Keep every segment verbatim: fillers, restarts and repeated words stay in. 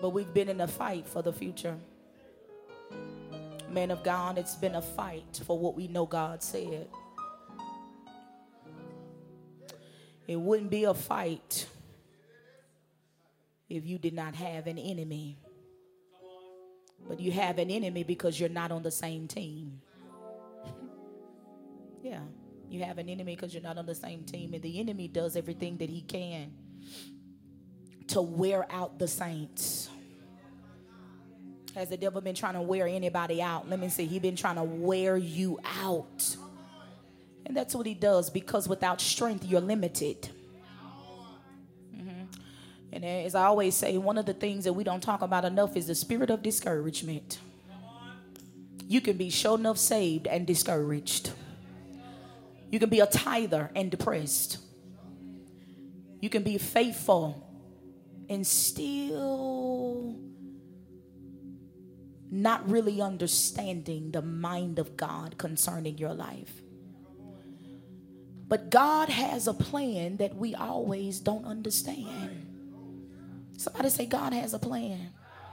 But we've been in a fight for the future. Man of God, it's been a fight for what we know God said. It wouldn't be a fight if you did not have an enemy. But you have an enemy because you're not on the same team. Yeah, you have an enemy because you're not on the same team. And the enemy does everything that he can to wear out the saints. Has the devil been trying to wear anybody out? Let me see. He's been trying to wear you out. And that's what he does, because without strength, you're limited. Mm-hmm. And as I always say, one of the things that we don't talk about enough is the spirit of discouragement. You can be sure enough saved and discouraged. You can be a tither and depressed. You can be faithful and still not really understanding the mind of God concerning your life. But God has a plan that we always don't understand. Somebody say, God has a plan.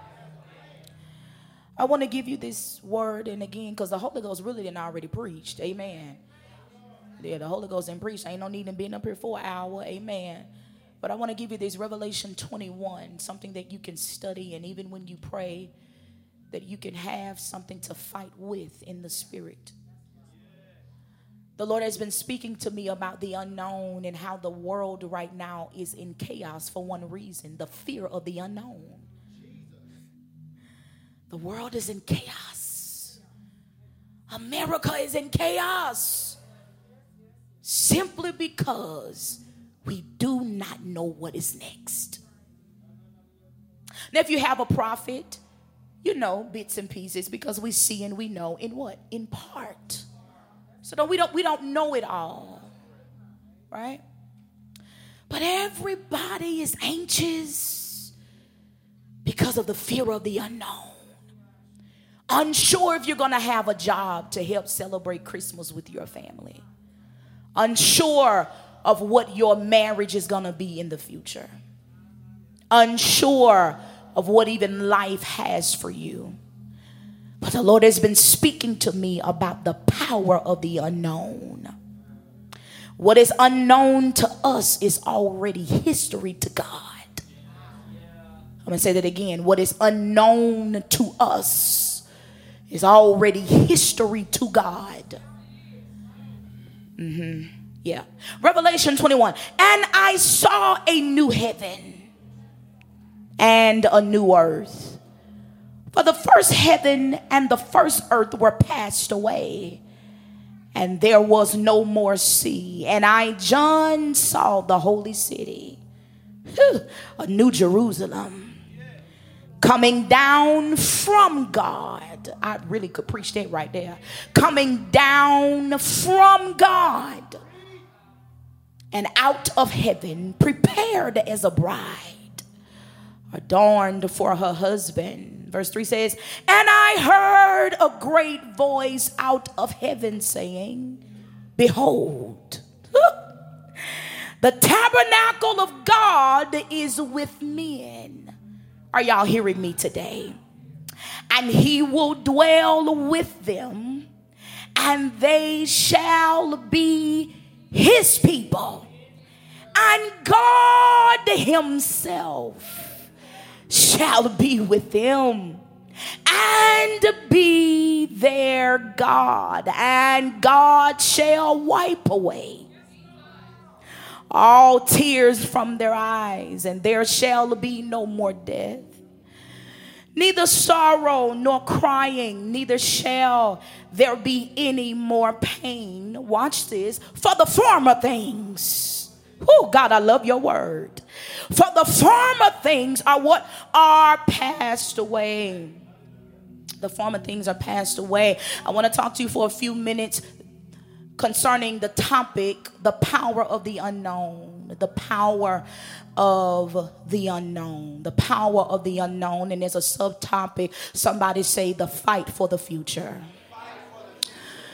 I want to give you this word, and again, because the Holy Ghost really didn't already preached. Amen. Yeah, the Holy Ghost didn't preach. Ain't no need in being up here for an hour. Amen. But I want to give you this Revelation twenty-one, something that you can study, and even when you pray, that you can have something to fight with in the spirit. The Lord has been speaking to me about the unknown and how the world right now is in chaos for one reason: the fear of the unknown. The world is in chaos. America is in chaos simply because we do not know what is next. Now, if you have a prophet, you know bits and pieces, because we see and we know in what? In part. So no, we don't we don't know it all, right? But everybody is anxious because of the fear of the unknown. Unsure if you're going to have a job to help celebrate Christmas with your family. Unsure of what your marriage is going to be in the future. Unsure of what even life has for you. But the Lord has been speaking to me about the power of the unknown. What is unknown to us is already history to God. I'm going to say that again. What is unknown to us is already history to God. Mm-hmm. Yeah. Revelation twenty-one. And I saw a new heaven and a new earth. For the first heaven and the first earth were passed away, and there was no more sea. And I, John, saw the holy city, a new Jerusalem, coming down from God. I really could preach that right there. Coming down from God and out of heaven, prepared as a bride, adorned for her husband. Verse three says, and I heard a great voice out of heaven saying, behold, the tabernacle of God is with men. Are y'all hearing me today? And he will dwell with them, and they shall be his people. And God himself shall be with them and be their God, and God shall wipe away all tears from their eyes, and there shall be no more death, neither sorrow nor crying, neither shall there be any more pain. Watch this. For the former things, oh God, I love your word. For the former things are what? Are passed away. The former things are passed away. I want to talk to you for a few minutes concerning the topic, the power of the unknown. The power of the unknown. The power of the unknown. And there's a subtopic. Somebody say the fight for the future.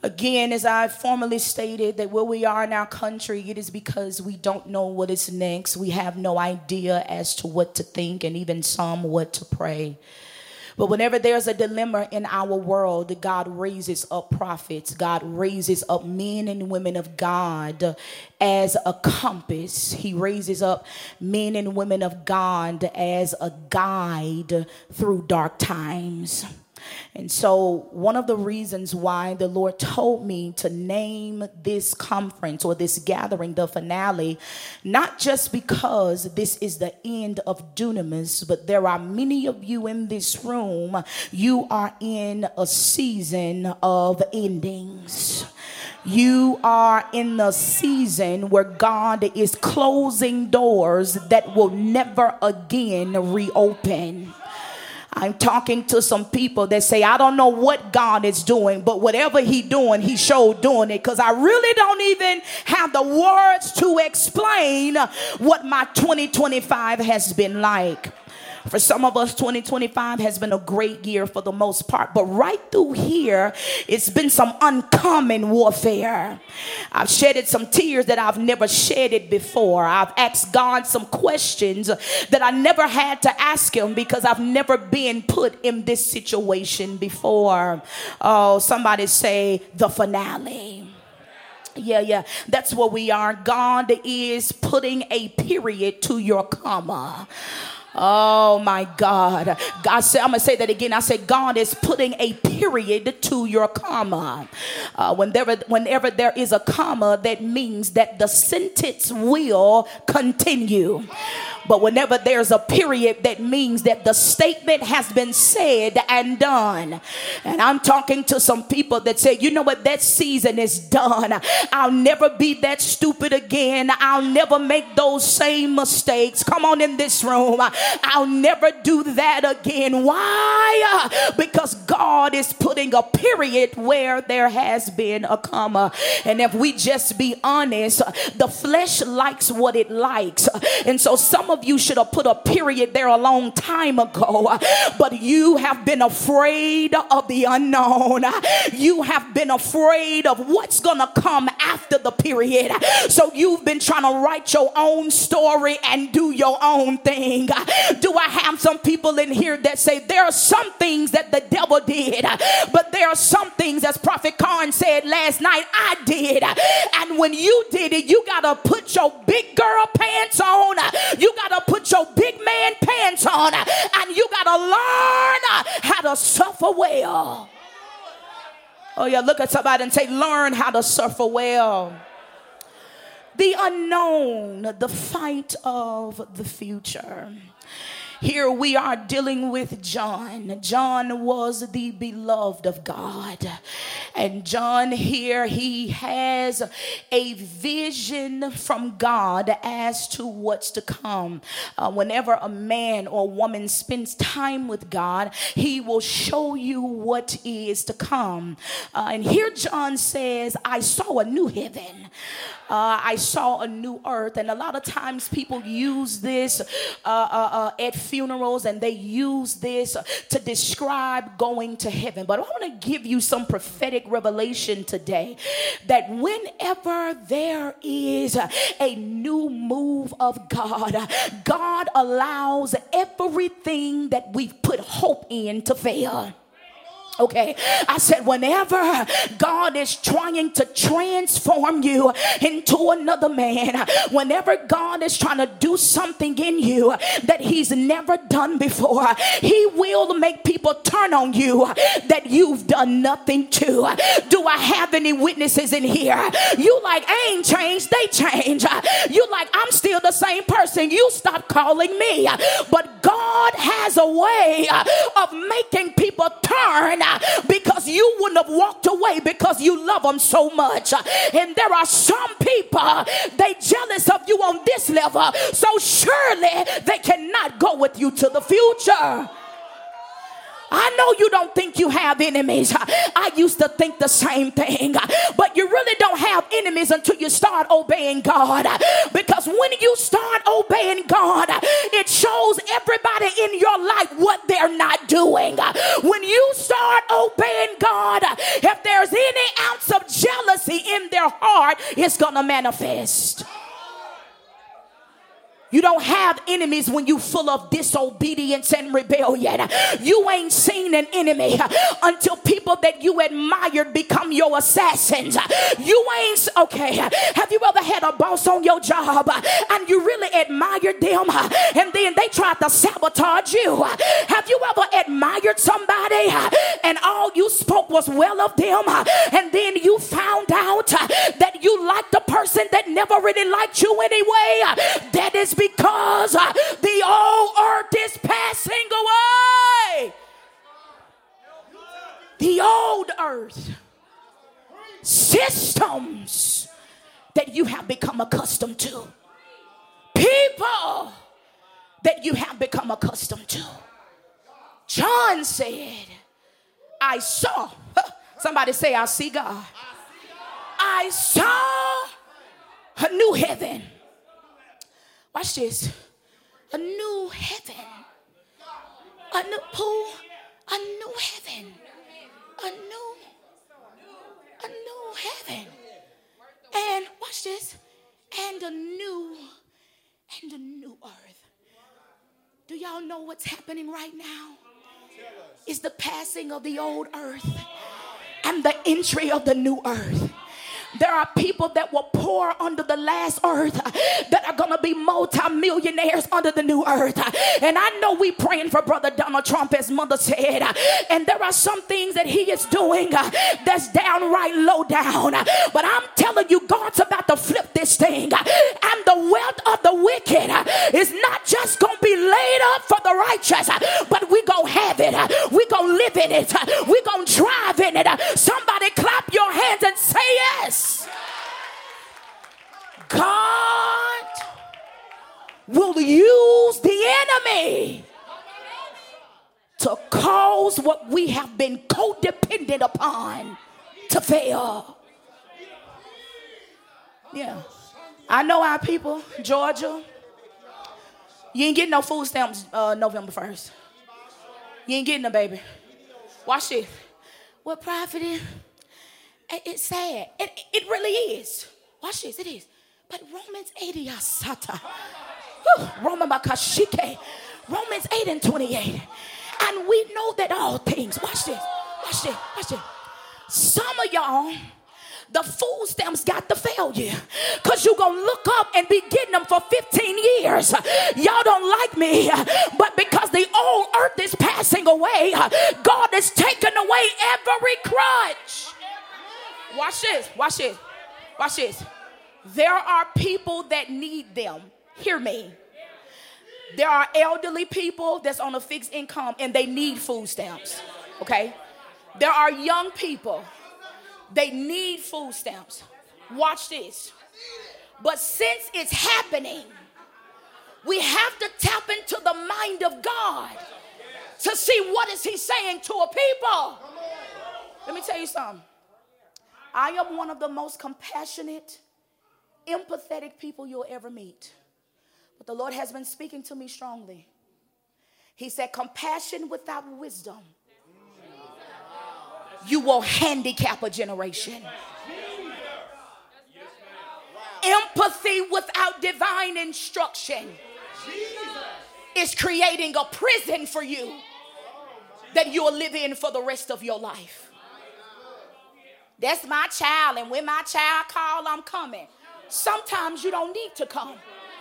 Again, as I formerly stated, that where we are in our country, it is because we don't know what is next. We have no idea as to what to think, and even some what to pray. But whenever there's a dilemma in our world, God raises up prophets. God raises up men and women of God as a compass. He raises up men and women of God as a guide through dark times. And so one of the reasons why the Lord told me to name this conference or this gathering the finale, not just because this is the end of Dunamis, but there are many of you in this room, you are in a season of endings. You are in the season where God is closing doors that will never again reopen. I'm talking to some people that say, I don't know what God is doing, but whatever he doing, he showed doing it, because I really don't even have the words to explain what my twenty twenty-five has been like. For some of us, twenty twenty-five has been a great year for the most part. But right through here, it's been some uncommon warfare. I've shedded some tears that I've never shedded before. I've asked God some questions that I never had to ask him because I've never been put in this situation before. Oh, somebody say the finale. Yeah, yeah, that's where we are. God is putting a period to your comma. Oh my God. God said, I'm going to say that again. I said, God is putting a period to your comma. Uh, whenever, whenever there is a comma, that means that the sentence will continue. But whenever there's a period, that means that the statement has been said and done. And I'm talking to some people that say, you know what, that season is done. I'll never be that stupid again. I'll never make those same mistakes. Come on in this room. I'll never do that again. Why? Because God is putting a period where there has been a comma. And if we just be honest, the flesh likes what it likes. And so some of you should have put a period there a long time ago, but you have been afraid of the unknown. You have been afraid of what's gonna come after the period. So you've been trying to write your own story and do your own thing. Do I have some people in here that say there are some things that the devil did, but there are some things, as Prophet Karn said last night, I did. And when you did it, you gotta put your big girl pants on. You gotta put your big man pants on, and you gotta learn how to suffer well. Oh yeah, look at somebody and say, learn how to suffer well. The unknown, the fight of the future. Here we are dealing with John. John was the beloved of God. And John here, he has a vision from God as to what's to come. Uh, whenever a man or woman spends time with God, he will show you what is to come. Uh, and here John says, I saw a new heaven. Uh, I saw a new earth. And a lot of times people use this uh, uh, uh, at funerals, and they use this to describe going to heaven. But I want to give you some prophetic revelation today that whenever there is a new move of God, God allows everything that we've put hope in to fail. Okay, I said whenever God is trying to transform you into another man, whenever God is trying to do something in you that he's never done before, he will make people turn on you that you've done nothing to. Do I have any witnesses in here? You like, I ain't changed, they change. You like, I'm still the same person, you stop calling me. But God has a way of making people turn because you wouldn't have walked away because you love them so much. And there are some people, they jealous of you on this level, so surely they cannot go with you to the future. I know you don't think you have enemies. I used to think the same thing. But you really don't have enemies until you start obeying God. Because when you start obeying God, it shows everybody in your life what they're not doing. When you start obeying God, if there's any ounce of jealousy in their heart, it's going to manifest. You don't have enemies when you full of disobedience and rebellion. You ain't seen an enemy until people that you admired become your assassins. You ain't, okay, have you ever had a boss on your job and you really admired them and then they tried to sabotage you? Have you ever admired somebody and all you spoke was well of them and then you found out that you liked a person that never really liked you anyway? That is because uh, the old earth is passing away. The old earth systems that you have become accustomed to, people that you have become accustomed to. John said, I saw, somebody say, I see God. I saw a new heaven. Watch this. A new heaven. A new pool. A new heaven. A new, a new heaven. And watch this. And a new, and a new earth. Do y'all know what's happening right now? It's the passing of the old earth and the entry of the new earth. There are people that were poor under the last earth that are going to be multi-millionaires under the new earth. And I know we praying for Brother Donald Trump, as Mother said. And there are some things that he is doing that's downright low down. But I'm telling you, God's about to flip this thing. And the wealth of the wicked is not just going to be laid up for the righteous, but we going to have it. We going to live in it. We going to drive in it. Somebody clap your hands and say yes. God will use the enemy to cause what we have been codependent upon to fail. Yeah. I know our people, Georgia, you ain't getting no food stamps uh, November first. You ain't getting them, baby. Watch this. What profit is? It's sad. It, it really is. Watch this. It is. But Romans eight, Romans eight and twenty-eight. And we know that all things. Watch this. Watch this. Watch this. Some of y'all, the food stamps got to fail you. Because you're going to look up and be getting them for fifteen years. Y'all don't like me. But because the old earth is passing away, God is taking away every crutch. Watch this, watch this, watch this. There are people that need them. Hear me. There are elderly people that's on a fixed income and they need food stamps. Okay? There are young people. They need food stamps. Watch this. But since it's happening, we have to tap into the mind of God to see what is he saying to a people. Let me tell you something. I am one of the most compassionate, empathetic people you'll ever meet. But the Lord has been speaking to me strongly. He said, compassion without wisdom, you will handicap a generation. Empathy without divine instruction is creating a prison for you that you'll live in for the rest of your life. That's my child, and when my child call, I'm coming. Sometimes you don't need to come.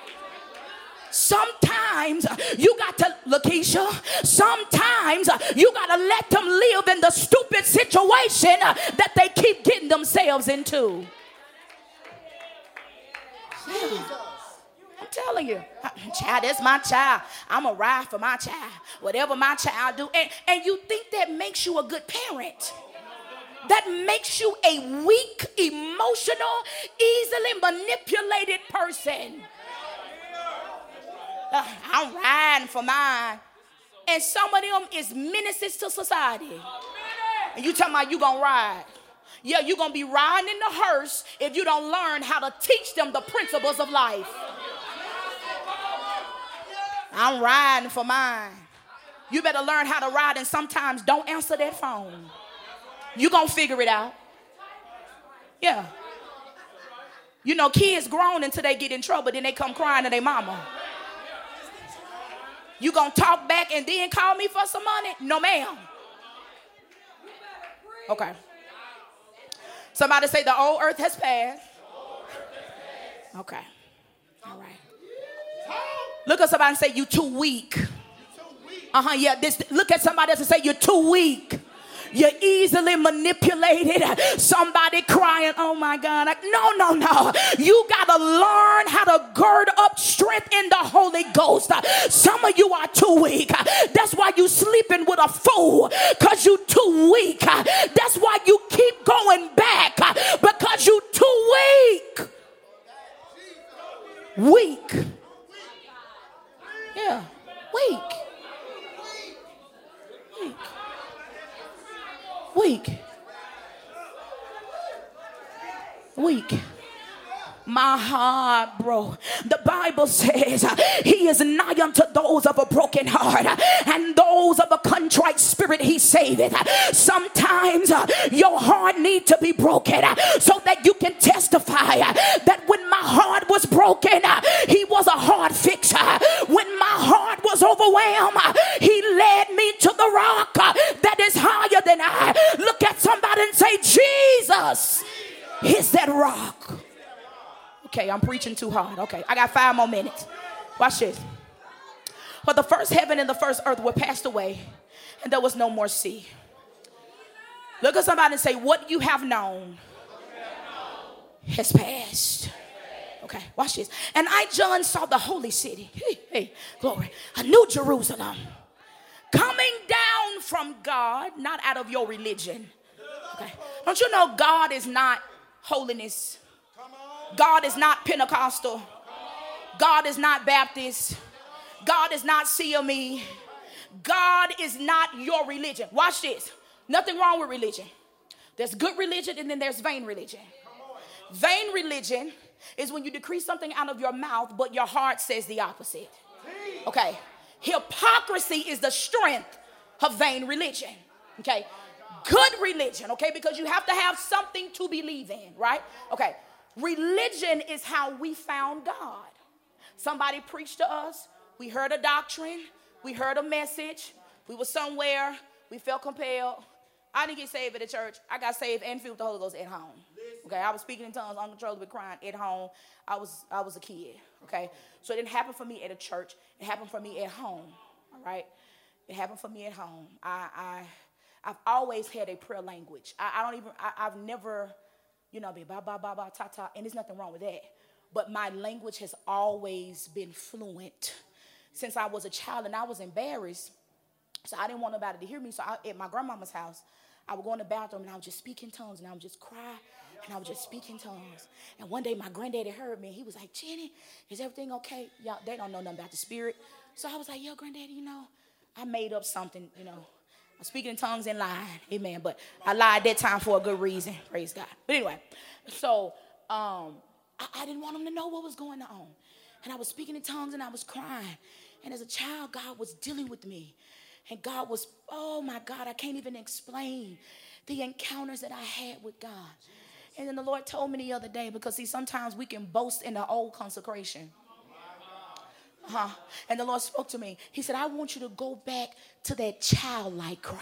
Sometimes you got to, Lakeisha, sometimes you got to let them live in the stupid situation that they keep getting themselves into. Yeah. I'm telling you, child, that's my child. I'm going to ride for my child, whatever my child do. And, and you think that makes you a good parent. That makes you a weak, emotional, easily manipulated person. Uh, I'm riding for mine. And some of them is menaces to society. And you talking about you gonna ride. Yeah, you're gonna be riding in the hearse if you don't learn how to teach them the principles of life. I'm riding for mine. You better learn how to ride, and sometimes don't answer that phone. You're gonna figure it out. Yeah. You know, kids grown until they get in trouble, then they come crying to their mama. You gonna talk back and then call me for some money? No, ma'am. Okay. Somebody say the old earth has passed. Okay. All right. Look at somebody and say, you too weak. Uh-huh, yeah. This, look at somebody else and say, you're too weak. You're easily manipulated. Somebody crying, oh my God. No, no, no. You got to learn how to gird up strength in the Holy Ghost. Some of you are too weak. That's why you sleeping with a fool, because you too weak. That's why you keep going back, because you too weak. Weak. Yeah, weak. Weak. Weak. Weak. My heart, bro. The Bible says uh, he is nigh unto those of a broken heart, uh, and those of a contrite spirit he saveth. Uh, sometimes uh, your heart need to be broken uh, so that you can testify uh, that when my heart was broken, uh, he was a heart fixer. When my heart was overwhelmed, uh, he led me to the rock uh, that is higher than I. Look at somebody and say, Jesus is that rock. Okay, I'm preaching too hard. Okay, I got five more minutes. Watch this. But the first heaven and the first earth were passed away, and there was no more sea. Look at somebody and say, what you have known has passed. Okay, watch this. And I, John, saw the holy city. Hey, hey, glory. A new Jerusalem coming down from God, not out of your religion. Okay, don't you know God is not holiness? God is not Pentecostal. God is not Baptist. God is not C M E. God is not your religion. Watch this. Nothing wrong with religion. There's good religion and then there's vain religion. Vain religion is when you decree something out of your mouth, but your heart says the opposite. Okay. Hypocrisy is the strength of vain religion. Okay. Good religion. Okay. Because you have to have something to believe in, right? Okay. Religion is how we found God. Somebody preached to us. We heard a doctrine. We heard a message. We were somewhere. We felt compelled. I didn't get saved at the church. I got saved and filled with the Holy Ghost at home. Okay, I was speaking in tongues, uncontrollably crying at home. I was I was a kid. Okay, so it didn't happen for me at a church. It happened for me at home. All right, it happened for me at home. I I I've always had a prayer language. I, I don't even. I, I've never. You know, be ba ba ba ba ta ta, and there's nothing wrong with that. But my language has always been fluent since I was a child, and I was embarrassed, so I didn't want nobody to hear me. So I, at my grandmama's house, I would go in the bathroom and I would just speak in tongues, and I would just cry, and I would just speak in tongues. And one day my granddaddy heard me, and he was like, "Jenny, is everything okay?" Y'all, they don't know nothing about the spirit. So I was like, "Yo, granddaddy, you know, I made up something, you know." I'm speaking in tongues and lying, amen. But I lied that time for a good reason, praise God. But anyway, so um, I, I didn't want them to know what was going on. And I was speaking in tongues and I was crying. And as a child, God was dealing with me. And God was, oh my God, I can't even explain the encounters that I had with God. And then the Lord told me the other day, because see, sometimes we can boast in the old consecration. Uh-huh. And the Lord spoke to me. He said, I want you to go back to that childlike cry.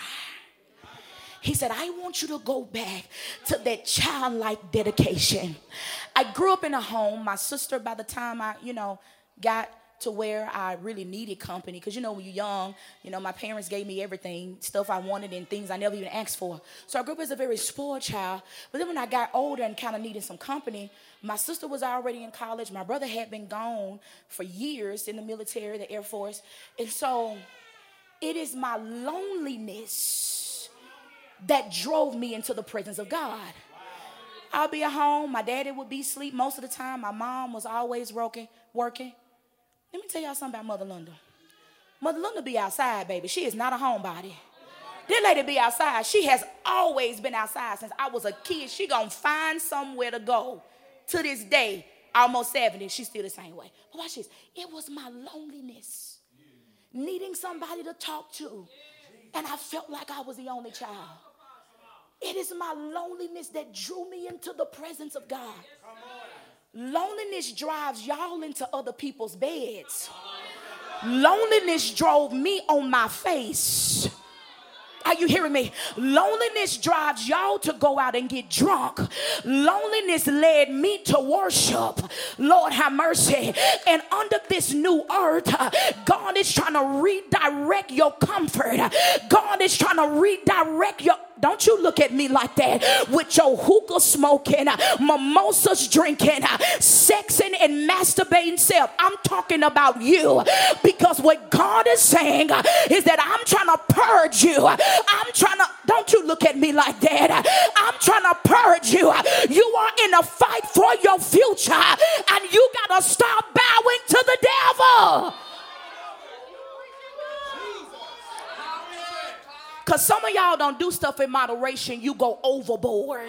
He said, I want you to go back to that childlike dedication. I grew up in a home. My sister, by the time I, you know, got to where I really needed company, because, you know, when you're young, you know, my parents gave me everything, stuff I wanted and things I never even asked for. So I grew up as a very spoiled child. But then when I got older and kind of needed some company, my sister was already in college. My brother had been gone for years in the military, the Air Force. And so it is my loneliness that drove me into the presence of God. I'll be at home. My daddy would be asleep most of the time. My mom was always working. working. Let me tell y'all something about Mother Linda. Mother Linda be outside, baby. She is not a homebody. This lady be outside. She has always been outside since I was a kid. She gonna find somewhere to go. To this day, almost seventy, she's still the same way. But watch this. It was my loneliness, needing somebody to talk to. And I felt like I was the only child. It is my loneliness that drew me into the presence of God. Loneliness drives y'all into other people's beds. Loneliness drove me on my face. Are you hearing me? Loneliness drives y'all to go out and get drunk. Loneliness led me to worship. Lord have mercy. And under this new earth, God is trying to redirect your comfort. God is trying to redirect your... Don't you look at me like that with your hookah smoking, mimosas drinking, sexing and masturbating self. I'm talking about you, because what God is saying is that I'm trying to purge you. I'm trying to, don't you look at me like that. I'm trying to purge you. You are in a fight for your future, and you got to stop bowing to the devil. Because some of y'all don't do stuff in moderation. You go overboard.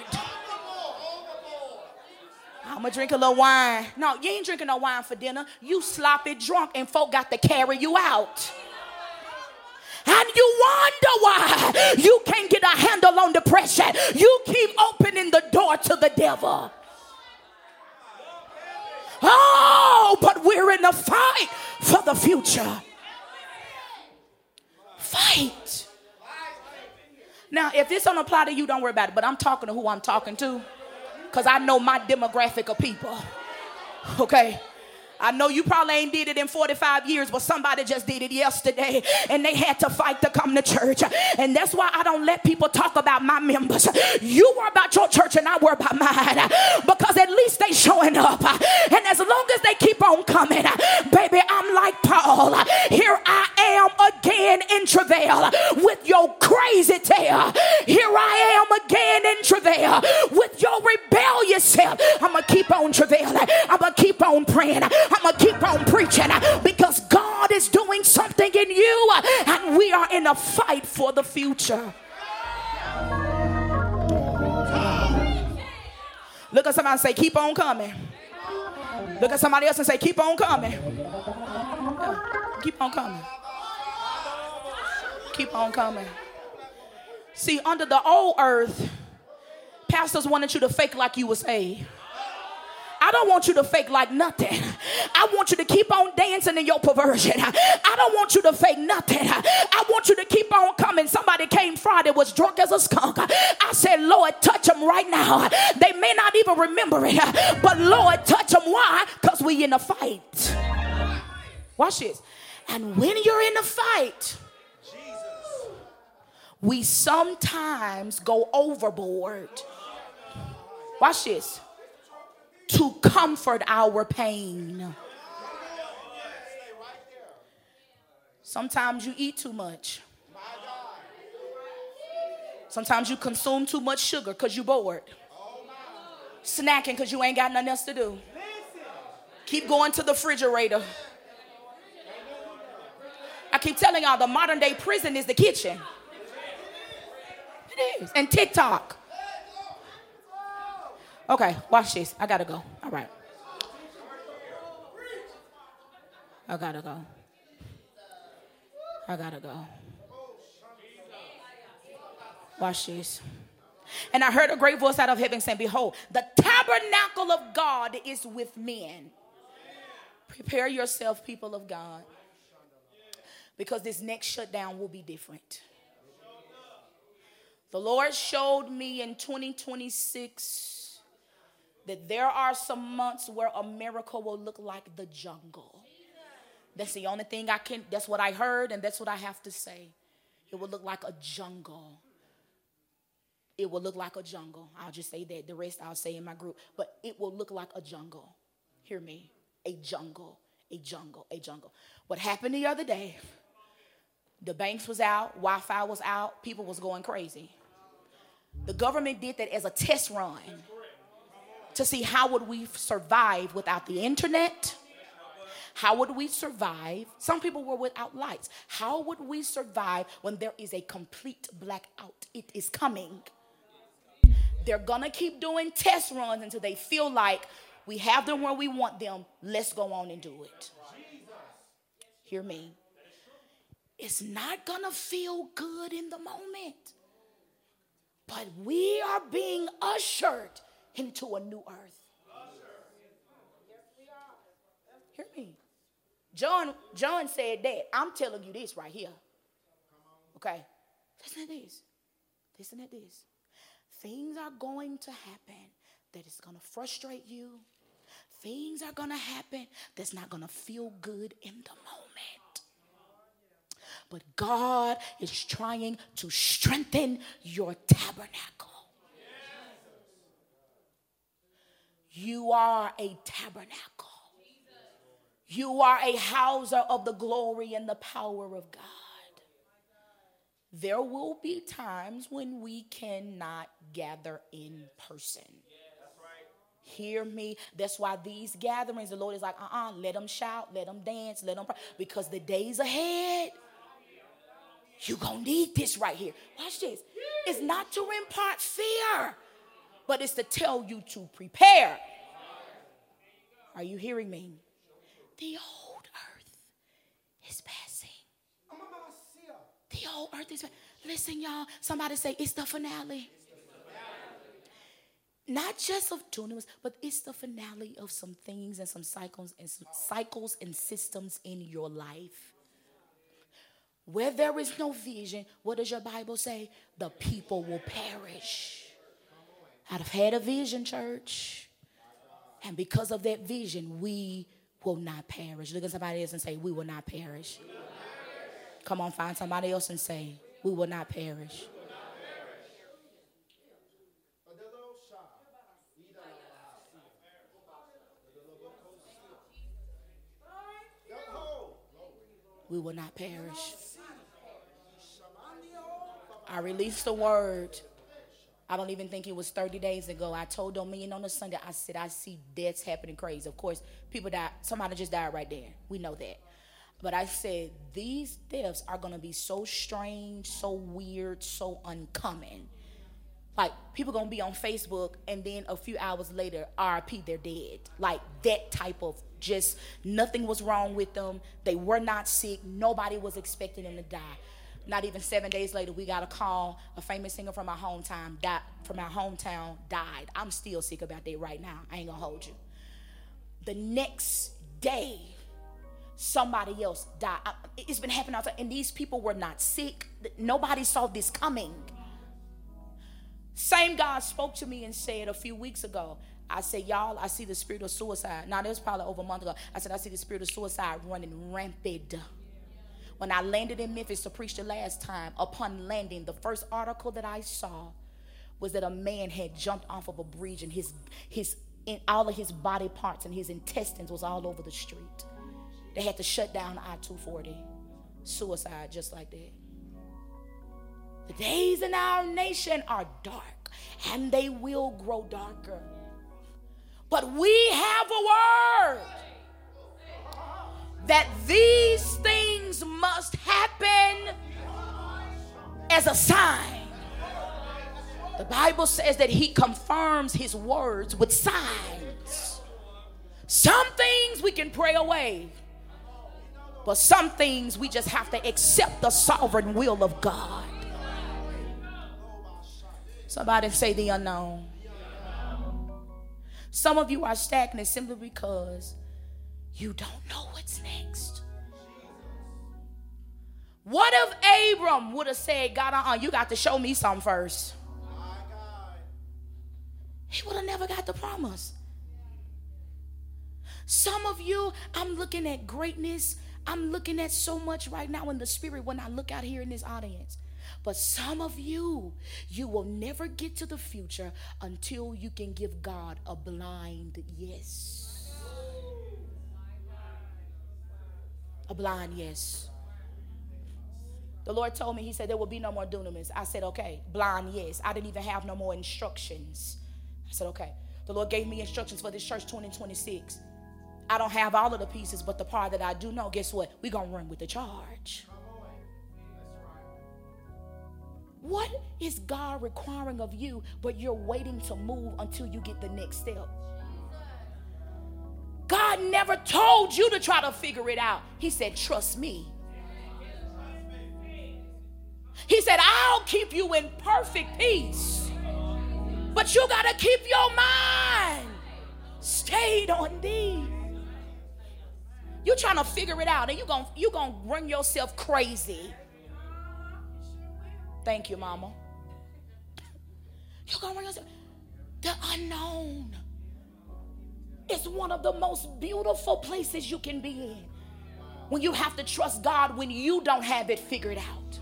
I'm going to drink a little wine. No, you ain't drinking no wine for dinner. You sloppy drunk and folk got to carry you out. And you wonder why you can't get a handle on depression. You keep opening the door to the devil. Oh, but we're in a fight for the future. Fight. Now, if this don't apply to you, don't worry about it. But I'm talking to who I'm talking to, because I know my demographic of people. Okay? I know you probably ain't did it in forty-five years, but somebody just did it yesterday, and they had to fight to come to church. And that's why I don't let people talk about my members. You worry about your church and I worry about mine, because at least they showing up. And as long as they keep on coming, baby, I'm like Paul. Here I am again in travail with your crazy tail. Here I am again in travail with your rebellious self. I'm going to keep on travailing. I'm going to keep on praying. I'm going to keep on preaching, because God is doing something in you, and we are in a fight for the future. Look at somebody and say, keep on coming. Look at somebody else and say, keep on coming. Keep on coming. Keep on coming. See, under the old earth, pastors wanted you to fake like you were saved. I don't want you to fake like nothing. I want you to keep on dancing in your perversion. I don't want you to fake nothing. I want you to keep on coming. Somebody came Friday, was drunk as a skunk. I said, Lord, touch them right now. They may not even remember it, but Lord, touch them. Why? Because we in a fight. Watch this. And when you're in a fight, we sometimes go overboard. Watch this. To comfort our pain. Sometimes you eat too much. Sometimes you consume too much sugar because you're bored. Snacking because you ain't got nothing else to do. Keep going to the refrigerator. I keep telling y'all, the modern day prison is the kitchen. It is. And TikTok. Okay, watch this. I gotta go. All right. I gotta go. I gotta go. Watch this. And I heard a great voice out of heaven saying, behold, the tabernacle of God is with men. Prepare yourself, people of God, because this next shutdown will be different. The Lord showed me in twenty twenty-six that there are some months where America will look like the jungle. That's the only thing I can, that's what I heard, and that's what I have to say. It will look like a jungle. It will look like a jungle. I'll just say that. The rest I'll say in my group. But it will look like a jungle. Hear me. A jungle. A jungle. A jungle. What happened the other day, the banks was out, Wi-Fi was out, people was going crazy. The government did that as a test run to see how would we survive without the internet, How would we survive? Some people were without lights. How would we survive when there is a complete blackout? It is coming. They're going to keep doing test runs until they feel like we have them where we want them. Let's go on and do it. Hear me. It's not going to feel good in the moment. But we are being ushered into a new earth. Hear me. John, John said that. I'm telling you this right here. Okay. Listen to this. Listen to this. Things are going to happen that is going to frustrate you. Things are going to happen that's not going to feel good in the moment. But God is trying to strengthen your tabernacle. You are a tabernacle. You are a houser of the glory and the power of God. There will be times when we cannot gather in person. Hear me. That's why these gatherings, the Lord is like, uh-uh, let them shout, let them dance, let them pray. Because the days ahead, you're going to need this right here. Watch this. It's not to impart fear, but it's to tell you to prepare. Are you hearing me? The old earth is passing. The old earth is passing. Listen, y'all. Somebody say, it's the finale. Not just of dunamis, but it's the finale of some things and some cycles and some cycles and systems in your life. Where there is no vision, what does your Bible say? The people will perish. I've had a vision, church. And because of that vision, we will not perish. Look at somebody else and say, we will not perish. Will not perish. Come on, find somebody else and say, we will not perish. We will not perish. I released the word. I don't even think it was thirty days ago. I told Dominion on a Sunday, I said, I see deaths happening crazy. Of course, people died. Somebody just died right there. We know that. But I said, these deaths are going to be so strange, so weird, so uncommon. Like, people going to be on Facebook, and then a few hours later, R I P, they're dead. Like, that type of just, nothing was wrong with them. They were not sick. Nobody was expecting them to die. Not even seven days later, we got a call. A famous singer from our hometown died, from our hometown died. I'm still sick about that right now. I ain't gonna hold you. The next day, somebody else died. It's been happening all the time, and these people were not sick. Nobody saw this coming. Same God spoke to me and said a few weeks ago, I said, y'all, I see the spirit of suicide. Now, that was probably over a month ago. I said, I see the spirit of suicide running rampant. When I landed in Memphis to preach the last time, upon landing, the first article that I saw was that a man had jumped off of a bridge, and his his in all of his body parts and his intestines was all over the street. They had to shut down I two forty. Suicide just like that. The days in our nation are dark, and they will grow darker. But we have a word that these things must happen as a sign. The Bible says that he confirms his words with signs. Some things we can pray away, but some things we just have to accept the sovereign will of God. Somebody say the unknown. Some of you are stagnant simply because you don't know what's next. What if Abram would have said, God, uh-uh, you got to show me something first? He would have never got the promise. Some of you, I'm looking at greatness. I'm looking at so much right now in the spirit when I look out here in this audience. But some of you, you will never get to the future until you can give God a blind yes. A blind yes. The Lord told me, he said, there will be no more dunamis. I said, okay, blind yes. I didn't even have no more instructions. I said, okay. The Lord gave me instructions for this church twenty twenty-six. I don't have all of the pieces, but the part that I do know, guess what? We're going to run with the charge. What is God requiring of you, but you're waiting to move until you get the next step? God never told you to try to figure it out. He said, trust me. He said, I'll keep you in perfect peace. But you got to keep your mind stayed on thee. You're trying to figure it out, and you're going you gonna run yourself crazy. Thank you, Mama. You're going to run yourself. The unknown is one of the most beautiful places you can be in. When you have to trust God when you don't have it figured out.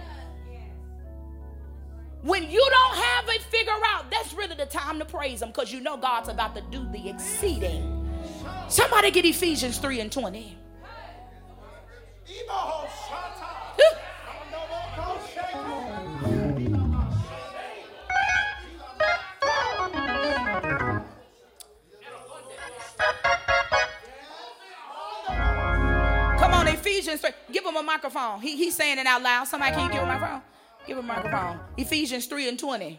When you don't have it figured out, that's really the time to praise him, because you know God's about to do the exceeding. Somebody get Ephesians three and twenty. Come on, Ephesians three. Give him a microphone. He, he's saying it out loud. Somebody, can you give him a microphone? Give him a microphone. Ephesians three and twenty.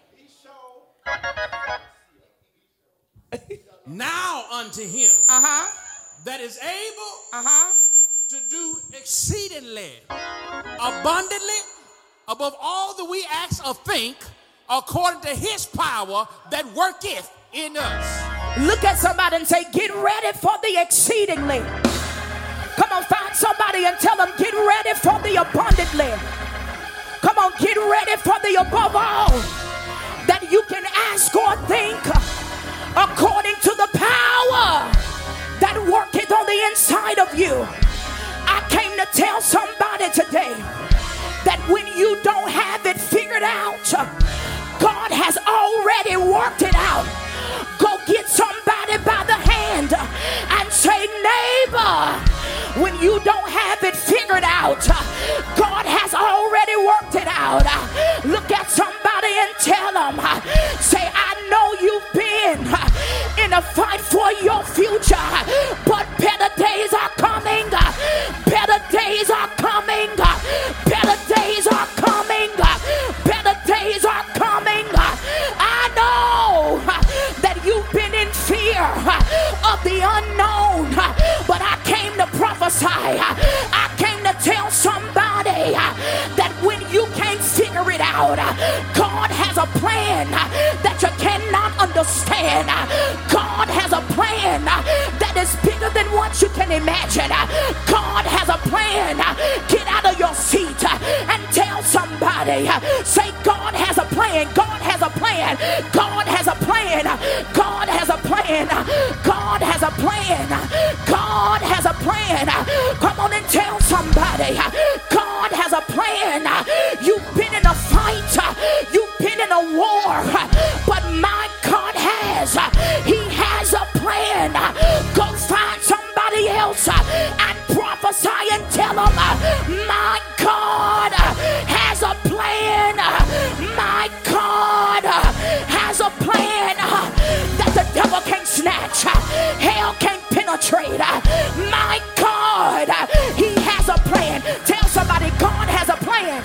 Now unto him uh-huh. that is able uh-huh. to do exceedingly abundantly above all that we ask or think, according to his power that worketh in us. Look at somebody and say, get ready for the exceedingly. Come on, find somebody and tell them, get ready for the abundantly. Come on, get ready for the above all that you can ask or think, according to the power that worketh on the inside of you. I came to tell somebody today that when you don't have it figured out, God has already worked it out. Go get somebody by the hand and say, neighbor, when you don't have it figured out, God has already worked it out. Look at somebody and tell them, say, I know you've been in a fight for your future, but better days are coming. Better days are coming. Better days are coming. Better days are coming. I know that you've been in fear of the unknown, but I came to prophesy. I came to tell somebody that when you can't figure it out, God has a plan that you cannot understand. God has a plan that is bigger than what you can imagine. God has a plan. Get out of your seat and tell somebody, say, God has a plan. God has a plan. God has a plan. God has a plan. God has a plan. God has a plan. Come on and tell somebody, God has a plan. You've been in a fight. You've been in a war, but my God has. He has a plan. Go find somebody else and prophesy and tell them, my God has a plan. My God has a plan that the devil can't snatch. Hell can't penetrate. My God, he has a plan. Tell somebody, God has a plan.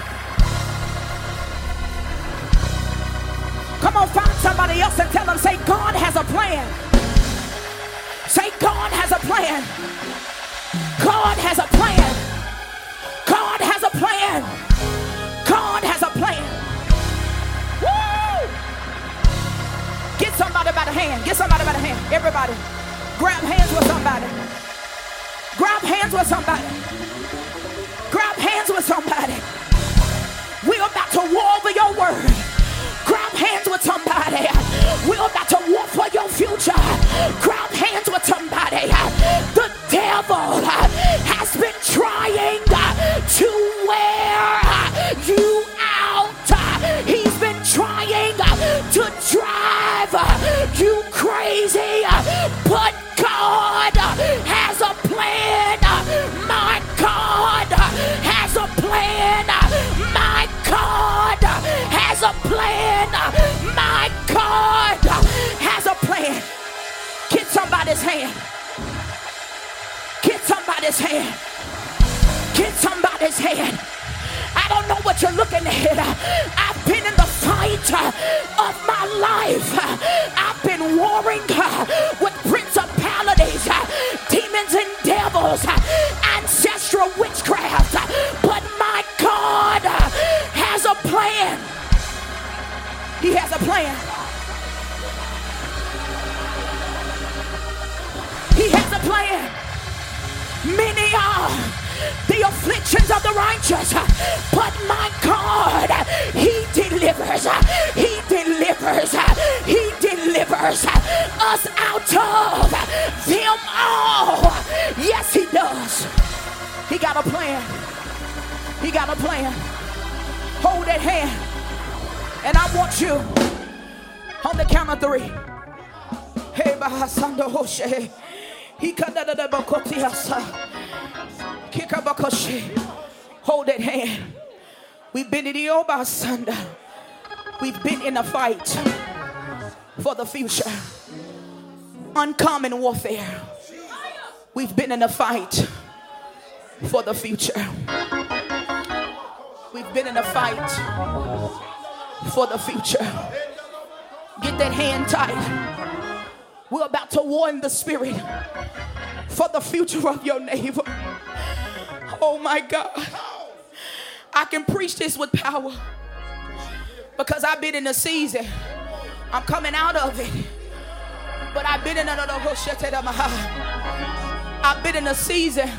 Come on, find somebody else and tell them, say, God has a plan. Say, God has a plan. God has a plan. God has a plan. God has a plan. Woo! Get somebody by the hand. Get somebody by the hand. Everybody, grab hands with somebody. Grab hands with somebody. Grab hands with somebody. We're about to war over your word. Grab hands with somebody. We're about to war for your future. Grab hands with somebody. The devil has been trying to wear you out. He's been trying to drive you crazy, but God has a plan. My God has a plan. My God has a plan. My God has a plan. Get somebody's hand. hand. Get somebody's hand. I don't know what you're looking at. I've been in the fight of my life. I've been warring with principalities, demons and devils, ancestral witchcraft. But my God has a plan. He has a plan. He has a plan. Many are the afflictions of the righteous, but my God, he delivers, he delivers, he delivers us out of them all. Yes, he does. He got a plan. He got a plan. Hold that hand, and I want you on the count of three. Hey, Bahasando Hoshe. He cut the Bakotiasa. Hold that hand. We've been in the Obasanda. We've been in a fight for the future. Uncommon warfare. We've been in a fight for the future. We've been in a fight for the future. Get that hand tight. We're about to war in the spirit for the future of your neighbor. Oh my God. I can preach this with power because I've been in a season. I'm coming out of it. But I've been in a I've been in a season